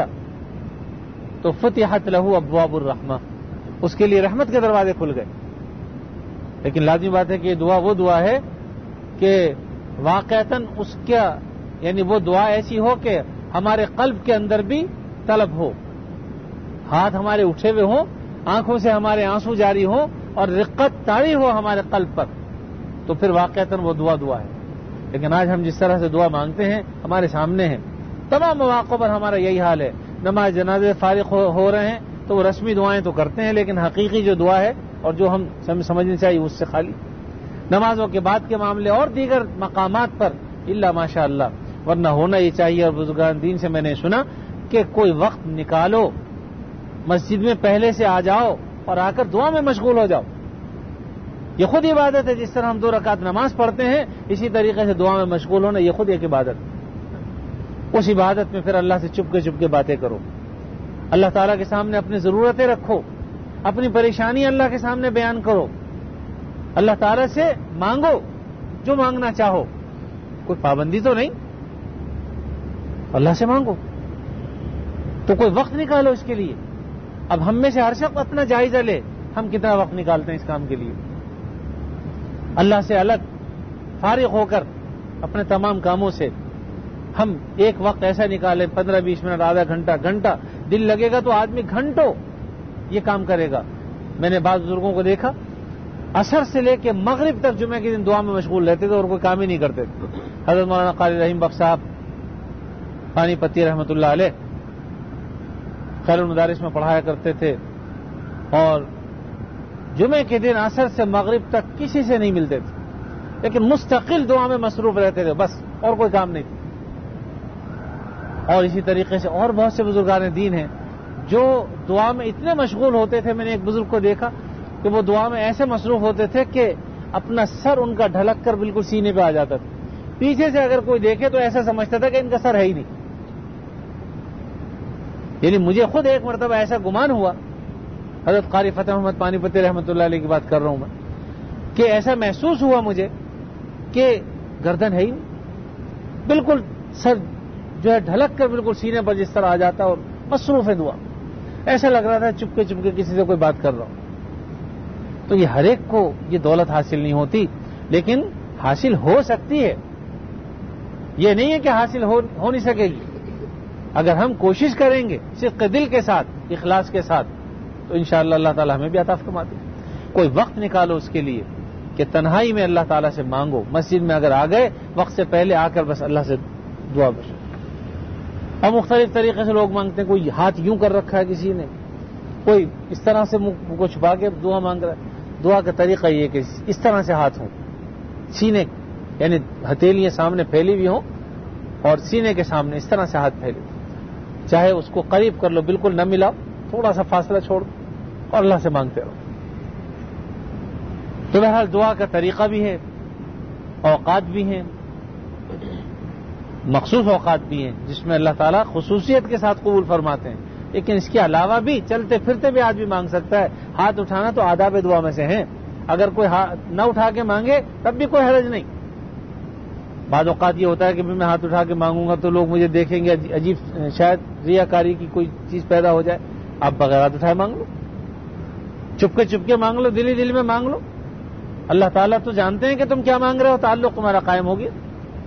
تو فتحت لہ ابواب الرحمہ، اس کے لیے رحمت کے دروازے کھل گئے. لیکن لازمی بات ہے کہ یہ دعا وہ دعا ہے کہ واقعتاً اس کا یعنی وہ دعا ایسی ہو کہ ہمارے قلب کے اندر بھی طلب ہو، ہاتھ ہمارے اٹھے ہوئے ہوں، آنکھوں سے ہمارے آنسو جاری ہوں اور رقت طاری ہو ہمارے قلب پر، تو پھر واقعتاً وہ دعا دعا ہے. لیکن آج ہم جس طرح سے دعا مانگتے ہیں ہمارے سامنے ہیں، تمام مواقع پر ہمارا یہی حال ہے. نماز جنازے فارغ ہو, ہو رہے ہیں تو وہ رسمی دعائیں تو کرتے ہیں، لیکن حقیقی جو دعا ہے اور جو ہم سمجھنی چاہیے اس سے خالی. نمازوں کے بعد کے معاملے اور دیگر مقامات پر الا ماشاء اللہ، ورنہ ہونا یہ چاہیے. اور بزرگان دین سے میں نے سنا کہ کوئی وقت نکالو، مسجد میں پہلے سے آ جاؤ اور آ کر دعا میں مشغول ہو جاؤ. یہ خود عبادت ہے. جس طرح ہم دو رکعت نماز پڑھتے ہیں اسی طریقے سے دعا میں مشغول ہونا یہ خود ایک عبادت ہے. اس عبادت میں پھر اللہ سے چپ کے چپ کے باتیں کرو، اللہ تعالیٰ کے سامنے اپنی ضرورتیں رکھو، اپنی پریشانی اللہ کے سامنے بیان کرو، اللہ تعالیٰ سے مانگو جو مانگنا چاہو، کوئی پابندی تو نہیں، اللہ سے مانگو. تو کوئی وقت نکالو اس کے لیے. اب ہم میں سے ہر شخص اپنا جائزہ لے، ہم کتنا وقت نکالتے ہیں اس کام کے لیے. اللہ سے الگ فارغ ہو کر اپنے تمام کاموں سے ہم ایک وقت ایسا نکالیں، پندرہ بیس منٹ، آدھا گھنٹہ گھنٹہ دل لگے گا تو آدمی گھنٹوں یہ کام کرے گا. میں نے بعض بزرگوں کو دیکھا عصر سے لے کے مغرب تک جمعے کے دن دعا میں مشغول رہتے تھے اور کوئی کام ہی نہیں کرتے تھے. حضرت مولانا قاری رحیم بخش صاحب پانی پتی رحمۃ اللہ علیہ خیر المدارس میں پڑھایا کرتے تھے اور جمعے کے دن عصر سے مغرب تک کسی سے نہیں ملتے تھے، لیکن مستقل دعا میں مصروف رہتے تھے، بس اور کوئی کام نہیں تھا. اور اسی طریقے سے اور بہت سے بزرگان دین ہیں جو دعا میں اتنے مشغول ہوتے تھے. میں نے ایک بزرگ کو دیکھا کہ وہ دعا میں ایسے مصروف ہوتے تھے کہ اپنا سر ان کا ڈھلک کر بالکل سینے پہ آ جاتا تھا. پیچھے سے اگر کوئی دیکھے تو ایسا سمجھتا تھا کہ ان کا سر ہے ہی نہیں. یعنی مجھے خود ایک مرتبہ ایسا گمان ہوا، حضرت قاری فتح محمد پانی پتی رحمۃ اللہ علیہ کی بات کر رہا ہوں میں، کہ ایسا محسوس ہوا مجھے کہ گردن ہے ہی نہیں، بالکل سر جو ہے ڈھلک کر بالکل سینے پر جس طرح آ جاتا اور مصروف ہے دعا. ایسا لگ رہا تھا چپکے چپکے کسی سے کوئی بات کر رہا ہوں. تو یہ ہر ایک کو یہ دولت حاصل نہیں ہوتی، لیکن حاصل ہو سکتی ہے. یہ نہیں ہے کہ حاصل ہو, ہو نہیں سکے گی. اگر ہم کوشش کریں گے صدق دل کے ساتھ، اخلاص کے ساتھ، تو انشاءاللہ اللہ تعالیٰ ہمیں بھی عطا فرماتے ہیں. کوئی وقت نکالو اس کے لیے کہ تنہائی میں اللہ تعالیٰ سے مانگو. مسجد میں اگر آ گئے وقت سے پہلے آ کر بس اللہ سے دعا بشو. اور مختلف طریقے سے لوگ مانگتے ہیں. کوئی ہاتھ یوں کر رکھا ہے کسی نے، کوئی اس طرح سے منہ کو چھپا کے دعا مانگ رہا ہے، دعا کا طریقہ یہ کہ اس طرح سے ہاتھ ہوں، سینے یعنی ہتھیلیاں سامنے پھیلی ہوئی ہوں اور سینے کے سامنے اس طرح سے ہاتھ پھیلے، چاہے اس کو قریب کر لو، بالکل نہ ملاؤ، تھوڑا سا فاصلہ چھوڑ دو اور اللہ سے مانگتے رہو۔ تو بہرحال دعا کا طریقہ بھی ہے، اوقات بھی ہیں، مخصوص اوقات بھی ہیں جس میں اللہ تعالیٰ خصوصیت کے ساتھ قبول فرماتے ہیں، لیکن اس کے علاوہ بھی چلتے پھرتے بھی آدمی مانگ سکتا ہے۔ ہاتھ اٹھانا تو آداب دعا میں سے ہیں، اگر کوئی نہ اٹھا کے مانگے تب بھی کوئی حرج نہیں۔ بعض اوقات یہ ہوتا ہے کہ میں ہاتھ اٹھا کے مانگوں گا تو لوگ مجھے دیکھیں گے، عجیب شاید ریاکاری کی کوئی چیز پیدا ہو جائے، آپ بغیر ہاتھ اٹھائے مانگ لو، چپکے چپکے مانگ لو، دلی دل میں مانگ لو، اللہ تعالیٰ تو جانتے ہیں کہ تم کیا مانگ رہے ہو، تعلق تمہارا قائم ہو گیا،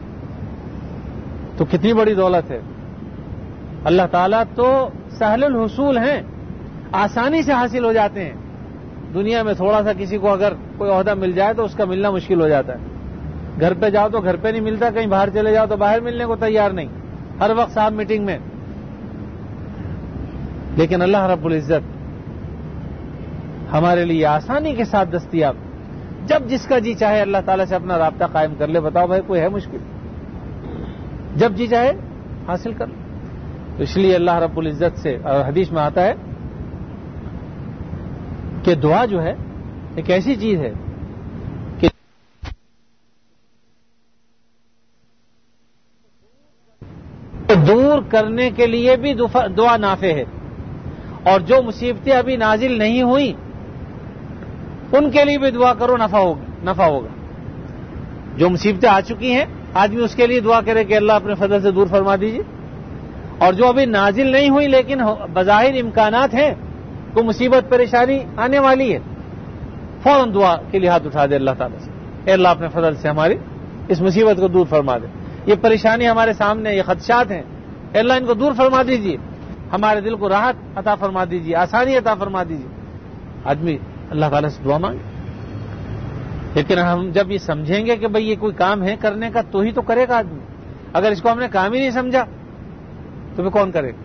تو کتنی بڑی دولت ہے۔ اللہ تعالیٰ تو سہل الحصول ہیں، آسانی سے حاصل ہو جاتے ہیں۔ دنیا میں تھوڑا سا کسی کو اگر کوئی عہدہ مل جائے تو اس کا ملنا مشکل ہو جاتا ہے، گھر پہ جاؤ تو گھر پہ نہیں ملتا، کہیں باہر چلے جاؤ تو باہر ملنے کو تیار نہیں، ہر وقت صاحب میٹنگ میں۔ لیکن اللہ رب العزت ہمارے لیے آسانی کے ساتھ دستیاب، جب جس کا جی چاہے اللہ تعالیٰ سے اپنا رابطہ قائم کر لے۔ بتاؤ بھائی کوئی ہے مشکل؟ جب جی چاہے حاصل کر لے۔ تو اس لیے اللہ رب العزت سے، اور حدیث میں آتا ہے کہ دعا جو ہے ایک ایسی چیز ہے کہ دور کرنے کے لیے بھی دعا نافع ہے، اور جو مصیبتیں ابھی نازل نہیں ہوئی ان کے لیے بھی دعا کرو، نفع ہوگا نفع ہوگا۔ جو مصیبتیں آ چکی ہیں آدمی اس کے لیے دعا کرے کہ اللہ اپنے فضل سے دور فرما دیجیے، اور جو ابھی نازل نہیں ہوئی لیکن بظاہر امکانات ہیں، کوئی مصیبت پریشانی آنے والی ہے، فوراً دعا کے لیے ہاتھ اٹھا دے اللہ تعالیٰ سے، اے اللہ اپنے فضل سے ہماری اس مصیبت کو دور فرما دے، یہ پریشانی ہمارے سامنے، یہ خدشات ہیں، اے اللہ ان کو دور فرما دیجیے، ہمارے دل کو راحت عطا فرما دیجیے، آسانی عطا فرما دیجیے۔ آدمی اللہ تعالیٰ سے دعا مانگے، لیکن ہم جب یہ سمجھیں گے کہ بھئی یہ کوئی کام ہے کرنے کا تو ہی تو کرے گا آدمی، اگر اس کو ہم نے کام ہی نہیں سمجھا تو پھر کون کرے گا؟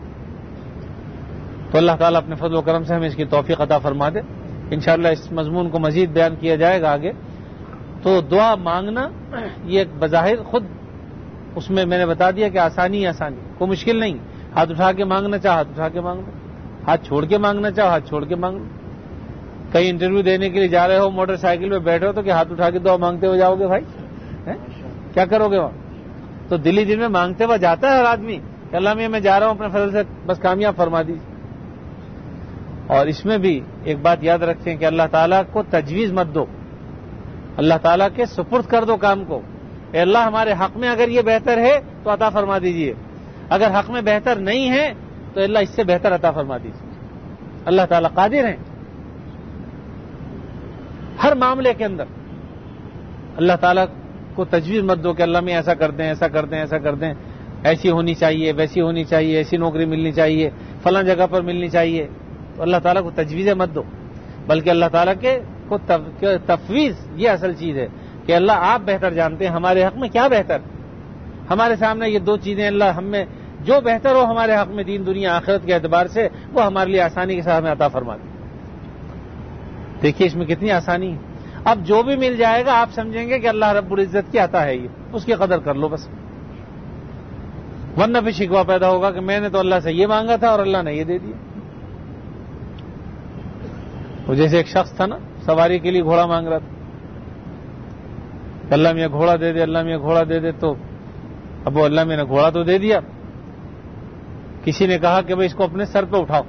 تو اللہ تعالیٰ اپنے فضل و کرم سے ہمیں اس کی توفیق عطا فرما دے۔ انشاءاللہ اس مضمون کو مزید بیان کیا جائے گا آگے۔ تو دعا مانگنا یہ ایک بظاہر خود اس میں میں نے بتا دیا کہ آسانی آسانی، کوئی مشکل نہیں، ہاتھ اٹھا کے مانگنا چاہ ہاتھ اٹھا کے مانگ لو، ہاتھ چھوڑ کے مانگنا چاہ ہاتھ چھوڑ کے مانگ لو۔ کہیں انٹرویو دینے کے لیے جا رہے ہو، موٹر سائیکل پہ بیٹھے ہو تو کہ ہاتھ اٹھا کے دعا مانگتے ہوئے جاؤ گے بھائی؟ کیا کرو گے وہاں؟ تو دلی دل میں مانگتے ہوئے جاتا ہے ہر آدمی کہ اللہ میں میں جا رہا ہوں اپنے فضل سے بس کامیاب فرما دیجیے۔ اور اس میں بھی ایک بات یاد رکھیں کہ اللہ تعالیٰ کو تجویز مت دو، اللہ تعالیٰ کے سپرد کر دو کام کو، اے اللہ ہمارے حق میں اگر یہ بہتر ہے تو عطا فرما دیجیے، اگر حق میں بہتر نہیں ہے تو اللہ اس سے بہتر عطا فرما دیجیے۔ اللہ تعالیٰ قادر ہیں ہر معاملے کے اندر۔ اللہ تعالیٰ کو تجویز مت دو کہ اللہ میں ایسا کر دیں ایسا کر دیں ایسا کر دیں، ایسی ہونی چاہیے ویسی ہونی چاہیے، ایسی نوکری ملنی چاہیے، فلاں جگہ پر ملنی چاہیے، تو اللہ تعالیٰ کو تجویزیں مت دو، بلکہ اللہ تعالیٰ کے کو تفویض یہ اصل چیز ہے کہ اللہ آپ بہتر جانتے ہیں ہمارے حق میں کیا بہتر، ہمارے سامنے یہ دو چیزیں اللہ ہم میں جو بہتر ہو ہمارے حق میں دین دنیا آخرت کے اعتبار سے وہ ہمارے لیے آسانی کے ساتھ ہمیں عطا فرما دیں۔ دیکھیے اس میں کتنی آسانی ہے۔ اب جو بھی مل جائے گا آپ سمجھیں گے کہ اللہ رب العزت کی عطا ہے، یہ اس کی قدر کر لو بس، ورنہ پھر شکوہ پیدا ہوگا کہ میں نے تو اللہ سے یہ مانگا تھا اور اللہ نے یہ دے دیا۔ وہ جیسے ایک شخص تھا نا سواری کے لیے گھوڑا مانگ رہا تھا، اللہ میاں گھوڑا دے دے اللہ میاں گھوڑا دے دے، تو اب وہ اللہ میاں نے گھوڑا تو دے دیا، کسی نے کہا کہ بھئی اس کو اپنے سر پہ اٹھاؤ،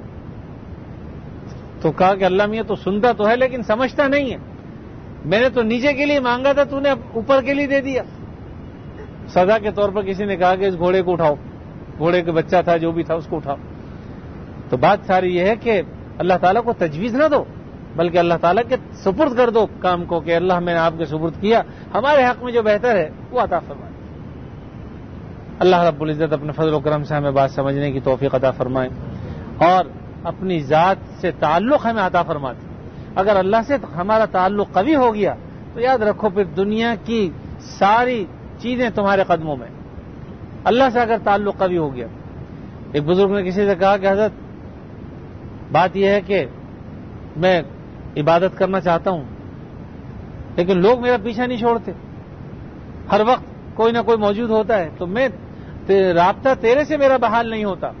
تو کہا کہ اللہ میاں تو سنتا تو ہے لیکن سمجھتا نہیں ہے، میں نے تو نیچے کے لیے مانگا تھا تو نے اوپر کے لیے دے دیا۔ سزا کے طور پر کسی نے کہا کہ اس گھوڑے کو اٹھاؤ، گھوڑے کا بچہ تھا جو بھی تھا اس کو اٹھاؤ۔ تو بات ساری یہ ہے کہ اللہ تعالیٰ کو تجویز نہ دو بلکہ اللہ تعالیٰ کے سپرد کر دو کام کو کہ اللہ میں نے آپ کے سپرد کیا، ہمارے حق میں جو بہتر ہے وہ عطا فرمائے۔ اللہ رب العزت اپنے فضل و کرم سے ہمیں بات سمجھنے کی توفیق عطا فرمائے اور اپنی ذات سے تعلق ہمیں عطا فرمائے۔ اگر اللہ سے ہمارا تعلق قوی ہو گیا تو یاد رکھو پھر دنیا کی ساری چیزیں تمہارے قدموں میں۔ اللہ سے اگر تعلق قوی ہو گیا، ایک بزرگ نے کسی سے کہا کہ حضرت بات یہ ہے کہ میں عبادت کرنا چاہتا ہوں لیکن لوگ میرا پیچھا نہیں چھوڑتے، ہر وقت کوئی نہ کوئی موجود ہوتا ہے، تو میں رابطہ تیرے سے میرا بحال نہیں ہوتا۔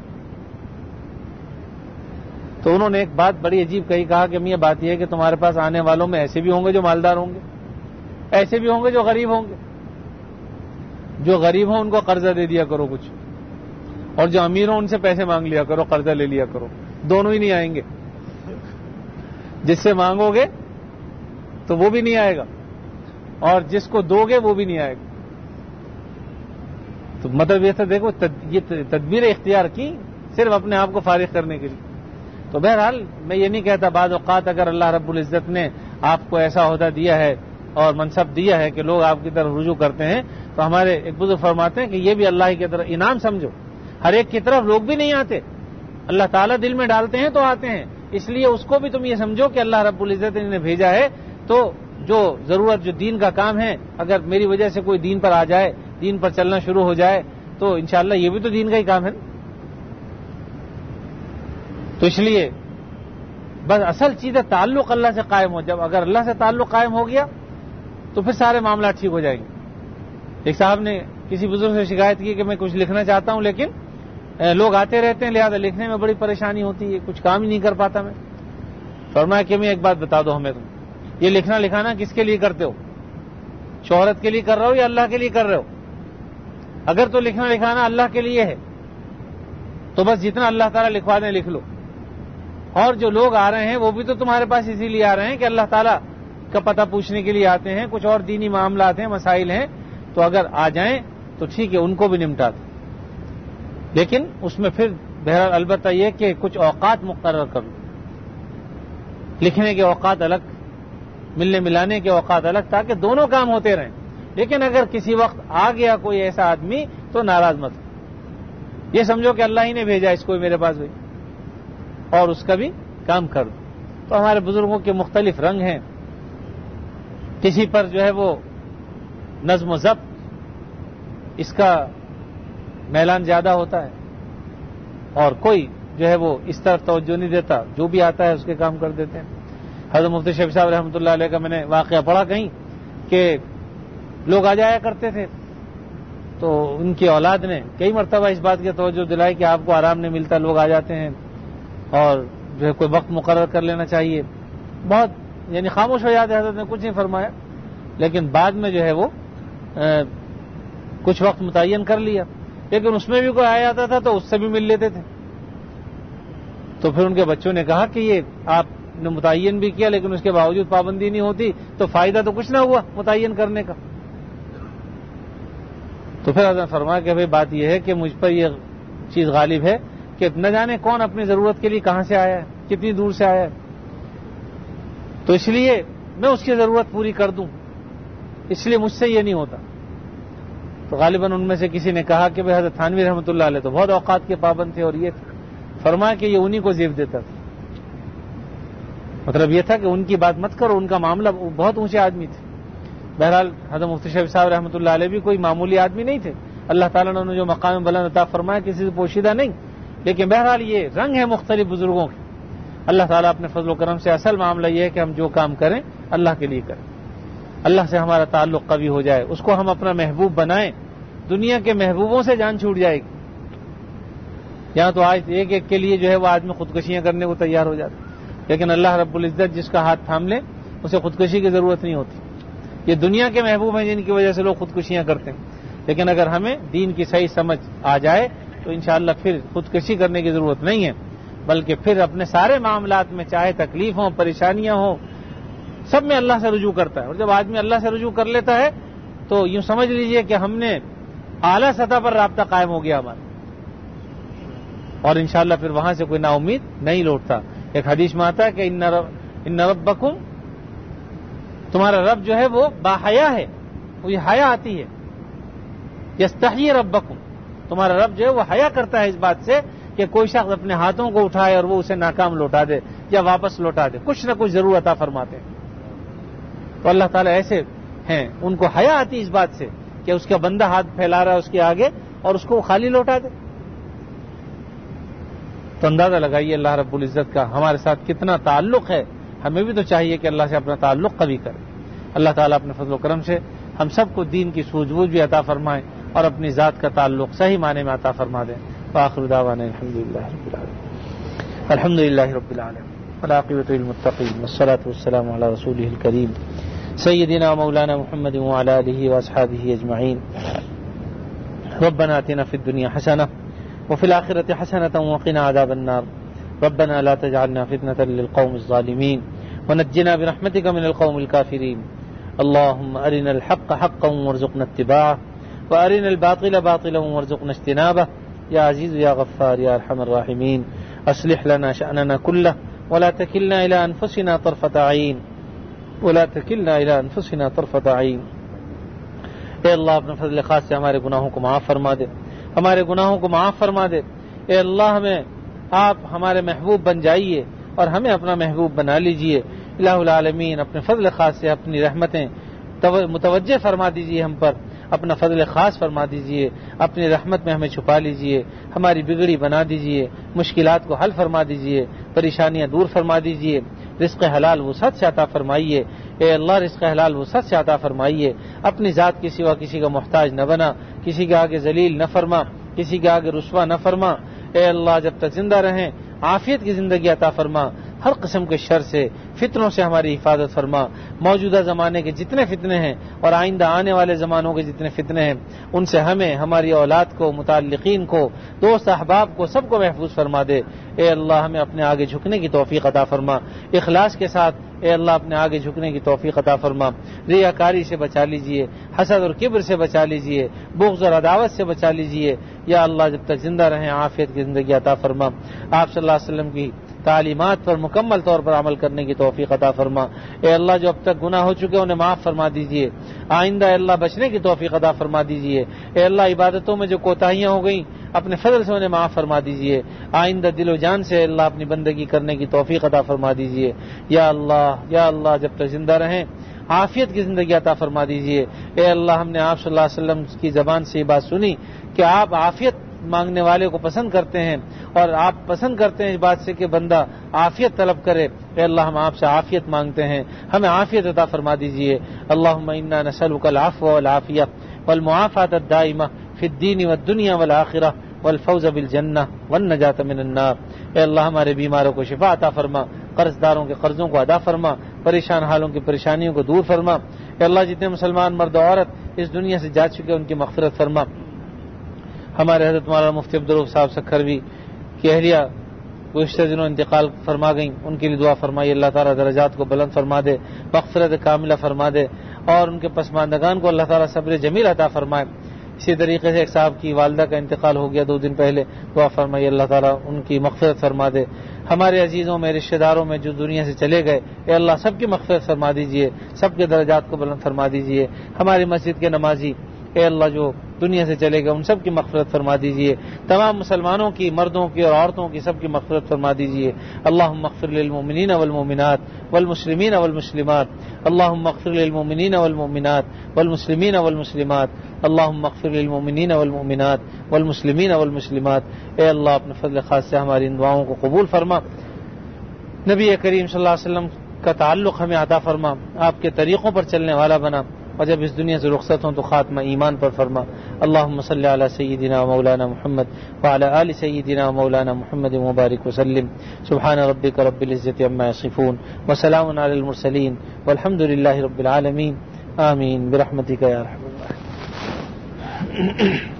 تو انہوں نے ایک بات بڑی عجیب کہی، کہا کہ میاں بات یہ ہے کہ تمہارے پاس آنے والوں میں ایسے بھی ہوں گے جو مالدار ہوں گے، ایسے بھی ہوں گے جو غریب ہوں گے، جو غریب ہوں ان کو قرضہ دے دیا کرو کچھ، اور جو امیر ہوں ان سے پیسے مانگ لیا کرو، قرضہ لے لیا کرو، دونوں ہی نہیں آئیں گے، جس سے مانگو گے تو وہ بھی نہیں آئے گا اور جس کو دو گے وہ بھی نہیں آئے گا۔ تو مطلب یہ تھا، دیکھو یہ تدبیر اختیار کی صرف اپنے آپ کو فارغ کرنے کے لیے۔ تو بہرحال میں یہ نہیں کہتا، بعض اوقات اگر اللہ رب العزت نے آپ کو ایسا عہدہ دیا ہے اور منصب دیا ہے کہ لوگ آپ کی طرف رجوع کرتے ہیں، تو ہمارے ایک بزرگ فرماتے ہیں کہ یہ بھی اللہ کی طرف انعام سمجھو، ہر ایک کی طرف لوگ بھی نہیں آتے، اللہ تعالیٰ دل میں ڈالتے ہیں تو آتے ہیں، اس لیے اس کو بھی تم یہ سمجھو کہ اللہ رب العزت نے انہیں بھیجا ہے، تو جو ضرورت جو دین کا کام ہے، اگر میری وجہ سے کوئی دین پر آ جائے، دین پر چلنا شروع ہو جائے، تو انشاءاللہ یہ بھی تو دین کا ہی کام ہے نا۔ تو اس لیے بس اصل چیز ہے تعلق اللہ سے قائم ہو، جب اگر اللہ سے تعلق قائم ہو گیا تو پھر سارے معاملات ٹھیک ہو جائیں گے۔ ایک صاحب نے کسی بزرگ سے شکایت کی کہ میں کچھ لکھنا چاہتا ہوں لیکن لوگ آتے رہتے ہیں، لہذا لکھنے میں بڑی پریشانی ہوتی ہے، کچھ کام ہی نہیں کر پاتا میں۔ فرمایا کہ میں ایک بات بتا دو ہمیں، تم یہ لکھنا لکھانا کس کے لیے کرتے ہو؟ شہرت کے لیے کر رہے ہو یا اللہ کے لیے کر رہے ہو؟ اگر تو لکھنا لکھانا اللہ کے لیے ہے تو بس جتنا اللہ تعالیٰ لکھوا دیں لکھ لو، اور جو لوگ آ رہے ہیں وہ بھی تو تمہارے پاس اسی لیے آ رہے ہیں کہ اللہ تعالیٰ کا پتہ پوچھنے کے لیے آتے ہیں، کچھ اور دینی معاملات ہیں، مسائل ہیں، تو اگر آ جائیں تو ٹھیک ہے، ان کو بھی نمٹا دو، لیکن اس میں پھر بہرحال البتہ یہ کہ کچھ اوقات مقرر کر لو، لکھنے کے اوقات الگ، ملنے ملانے کے اوقات الگ، تاکہ دونوں کام ہوتے رہیں۔ لیکن اگر کسی وقت آ گیا کوئی ایسا آدمی تو ناراض مت ہو، یہ سمجھو کہ اللہ ہی نے بھیجا اس کو میرے پاس بھی، اور اس کا بھی کام کر دو۔ تو ہمارے بزرگوں کے مختلف رنگ ہیں، کسی پر جو ہے وہ نظم و ضبط اس کا میلان زیادہ ہوتا ہے، اور کوئی جو ہے وہ اس طرف توجہ نہیں دیتا، جو بھی آتا ہے اس کے کام کر دیتے ہیں۔ حضرت مفتی شفیع صاحب رحمۃ اللہ علیہ کا میں نے واقعہ پڑھا کہیں کہ لوگ آ جایا کرتے تھے، تو ان کی اولاد نے کئی مرتبہ اس بات کی توجہ دلائی کہ آپ کو آرام نہیں ملتا، لوگ آ جاتے ہیں اور جو ہے کوئی وقت مقرر کر لینا چاہیے، بہت یعنی خاموش ہو جاتے، حضرت نے کچھ نہیں فرمایا، لیکن بعد میں جو ہے وہ کچھ وقت متعین کر لیا، لیکن اس میں بھی کوئی آ جاتا تھا تو اس سے بھی مل لیتے تھے۔ تو پھر ان کے بچوں نے کہا کہ یہ آپ نے متعین بھی کیا لیکن اس کے باوجود پابندی نہیں ہوتی تو فائدہ تو کچھ نہ ہوا متعین کرنے کا۔ تو پھر حضرت فرمایا کہ بھئی بات یہ ہے کہ مجھ پر یہ چیز غالب ہے کہ نہ جانے کون اپنی ضرورت کے لیے کہاں سے آیا ہے، کتنی دور سے آیا ہے، تو اس لیے میں اس کی ضرورت پوری کر دوں، اس لیے مجھ سے یہ نہیں ہوتا۔ تو غالباً ان میں سے کسی نے کہا کہ بھئی حضرت تھانوی رحمۃ اللہ علیہ تو بہت اوقات کے پابند تھے، اور یہ فرمایا کہ یہ انہی کو زیب دیتا تھا، مطلب یہ تھا کہ ان کی بات مت کرو، ان کا معاملہ بہت اونچے آدمی تھے۔ بہرحال حضرت مفتی شفیع صاحب رحمۃ اللہ علیہ بھی کوئی معمولی آدمی نہیں تھے، اللہ تعالیٰ نے انہیں جو مقام بلند عطا فرمایا کسی سے پوشیدہ نہیں، لیکن بہرحال یہ رنگ ہے مختلف بزرگوں کے۔ اللہ تعالیٰ اپنے فضل و کرم سے اصل معاملہ یہ ہے کہ ہم جو کام کریں اللہ کے لیے کریں، اللہ سے ہمارا تعلق قوی ہو جائے، اس کو ہم اپنا محبوب بنائیں، دنیا کے محبوبوں سے جان چھوٹ جائے گی۔ یہاں تو آج ایک ایک کے لیے جو ہے وہ آدمی خودکشیاں کرنے کو تیار ہو جاتا، لیکن اللہ رب العزت جس کا ہاتھ تھام لے اسے خودکشی کی ضرورت نہیں ہوتی۔ یہ دنیا کے محبوب ہیں جن کی وجہ سے لوگ خودکشیاں کرتے ہیں، لیکن اگر ہمیں دین کی صحیح سمجھ آ جائے تو انشاءاللہ پھر خودکشی کرنے کی ضرورت نہیں ہے، بلکہ پھر اپنے سارے معاملات میں چاہے تکلیف ہوں، پریشانیاں ہوں، سب میں اللہ سے رجوع کرتا ہے، اور جب آدمی اللہ سے رجوع کر لیتا ہے تو یوں سمجھ لیجئے کہ ہم نے اعلیٰ سطح پر رابطہ قائم ہو گیا ہمارا، اور انشاءاللہ پھر وہاں سے کوئی نا امید نہیں لوٹتا۔ ایک حدیث میں آتا ہے کہ ان ربکم، تمہارا رب جو ہے وہ باحیا ہے، وہ یہ حیا آتی ہے، یستحیی ربکم، تمہارا رب جو ہے وہ حیا کرتا ہے اس بات سے کہ کوئی شخص اپنے ہاتھوں کو اٹھائے اور وہ اسے ناکام لوٹا دے یا واپس لوٹا دے، کچھ نہ کچھ ضرور عطا فرماتے ہیں۔ تو اللہ تعالیٰ ایسے ہیں، ان کو حیا آتی ہے اس بات سے کہ اس کا بندہ ہاتھ پھیلا رہا ہے اس کے آگے اور اس کو خالی لوٹا دے۔ تو اندازہ لگائیے اللہ رب العزت کا ہمارے ساتھ کتنا تعلق ہے. ہمیں بھی تو چاہیے کہ اللہ سے اپنا تعلق قوی کرے. اللہ تعالیٰ اپنے فضل و کرم سے ہم سب کو دین کی سوجھ بوجھ بھی عطا فرمائے اور اپنی ذات کا تعلق صحیح معنی میں عطا فرما دیں. وآخر دعوانا الحمدللہ رب العالمین الحمدللہ رب العالمین والعاقبۃ للمتقین والصلاة والسلام علی رسولہ الکریم سیدنا مولانا محمد وعلی آلہ واصحابہ اجمعین. ربنا آتنا فی الدنیا حسنہ وفی الآخرۃ حسنۃ وقنا عذاب النار. ربنا لا تجعلنا فتنة للقوم الظالمین ونجنا برحمتك من القوم الكافرین. اللهم أرنا الحق حقا وارزقنا اتباعه وأرنا الباطل باطلا وارزقنا اجتنابه. يا عزيز يا غفار يا أرحم الراحمين أصلح لنا شأننا كله ولا تكلنا إلى أنفسنا طرفة عين ولا تكلنا إلى أنفسنا طرفة عين. اے اللہ اپنے فضل خاص سے ہمارے گناہوں کو معاف فرما دے، ہمارے گناہوں کو معاف فرما دے. اے اللہ ہمیں آپ ہمارے محبوب بن جائیے اور ہمیں اپنا محبوب بنا لیجئے. الہ العالمین اپنے فضل خاص سے اپنی رحمتیں متوجہ فرما دیجئے، ہم پر اپنا فضل خاص فرما دیجئے، اپنی رحمت میں ہمیں چھپا لیجئے، ہماری بگڑی بنا دیجئے، مشکلات کو حل فرما دیجئے، پریشانیاں دور فرما دیجئے. رزق حلال وسعت سے عطا فرمائیے. اے اللہ رزق حلال وسعت سے عطا فرمائیے. اپنی ذات کے سوا کسی کا محتاج نہ بنا، کسی کے آگے ذلیل نہ فرما، کسی کے آگے رسوا نہ فرما. اے اللہ جب تک زندہ رہیں عافیت کی زندگی عطا فرما. ہر قسم کے شر سے، فتنوں سے ہماری حفاظت فرما. موجودہ زمانے کے جتنے فتنے ہیں اور آئندہ آنے والے زمانوں کے جتنے فتنے ہیں ان سے ہمیں، ہماری اولاد کو، متعلقین کو، دوست احباب کو، سب کو محفوظ فرما دے. اے اللہ ہمیں اپنے آگے جھکنے کی توفیق عطا فرما. اخلاص کے ساتھ اے اللہ اپنے آگے جھکنے کی توفیق عطا فرما. ریاکاری سے بچا لیجئے، حسد اور کبر سے بچا لیجئے، بغض اور عداوت سے بچا لیجئے. یا اللہ جب تک زندہ رہیں عافیت کی زندگی عطا فرما. آپ صلی اللہ علیہ وسلم کی تعلیمات پر مکمل طور پر عمل کرنے کی توفیق عطا فرما. اے اللہ جو اب تک گناہ ہو چکے انہیں معاف فرما دیجئے. آئندہ اے اللہ بچنے کی توفیق عطا فرما دیجئے. اے اللہ عبادتوں میں جو کوتاہیاں ہو گئیں اپنے فضل سے انہیں معاف فرما دیجئے. آئندہ دل و جان سے اللہ اپنی بندگی کرنے کی توفیق عطا فرما دیجئے. یا اللہ یا اللہ جب تک زندہ رہیں عافیت کی زندگی عطا فرما دیجئے. اے اللہ ہم نے آپ صلی اللہ علیہ وسلم کی زبان سے یہ بات سنی کہ آپ عافیت مانگنے والے کو پسند کرتے ہیں اور آپ پسند کرتے ہیں اس بات سے کہ بندہ عافیت طلب کرے. اے اللہ ہم آپ سے عافیت مانگتے ہیں، ہمیں عافیت عطا فرما دیجئے. اللہم انا نسألک العفو والعافیہ والمعافاة الدائمہ فی الدین والدنیا والآخرہ والفوز بالجنہ والنجاة من النار. اے اللہ ہمارے بیماروں کو شفا عطا فرما، قرض داروں کے قرضوں کو ادا فرما، پریشان حالوں کی پریشانیوں کو دور فرما. اے اللہ جتنے مسلمان مرد و عورت اس دنیا سے جا چکے ان کی مغفرت فرما. ہمارے حضرت مولانا مفتی عبدالرؤف صاحب سکھروی کی اہلیہ گزشتہ دنوں انتقال فرما گئیں، ان کے لیے دعا فرمائیے. اللہ تعالیٰ درجات کو بلند فرما دے، مغفرت کاملہ فرما دے اور ان کے پسماندگان کو اللہ تعالیٰ صبر جمیل عطا فرمائے. اسی طریقے سے ایک صاحب کی والدہ کا انتقال ہو گیا دو دن پہلے، دعا فرمائیے اللہ تعالیٰ ان کی مغفرت فرما دے. ہمارے عزیزوں میں، رشتہ داروں میں جو دنیا سے چلے گئے اے اللہ سب کی مغفرت فرما دیجئے، سب کے درجات کو بلند فرما دیجئے. ہماری مسجد کے نمازی اے اللہ جو دنیا سے چلے گئے ان سب کی مغفرت فرما دیجئے. تمام مسلمانوں کی، مردوں کی اور عورتوں کی سب کی مغفرت فرما دیجئے. اللہم اغفر للمؤمنین والمؤمنات والمسلمین والمسلمات. اللہم اغفر للمؤمنین والمؤمنات والمسلمین والمسلمات. اللہم اغفر للمؤمنین والمؤمنات والمسلمین والمسلمات. اے اللہ اپنے فضل خاص سے ہماری ان دعاؤں کو قبول فرما. نبی کریم صلی اللہ علیہ وسلم کا تعلق ہمیں عطا فرما، آپ کے طریقوں پر چلنے والا بنا اور جب اس دنیا سے رخصت ہوں تو خاتمہ ایمان پر فرما. اللہم صلی علی سیدنا و مولانا محمد وعلی آل سیدنا و مولانا محمد مبارک وسلم. سبحان ربک رب العزت عما یصفون وسلام علی المرسلین والحمد للہ رب العالمین. آمین برحمتک یا ارحم الراحمین.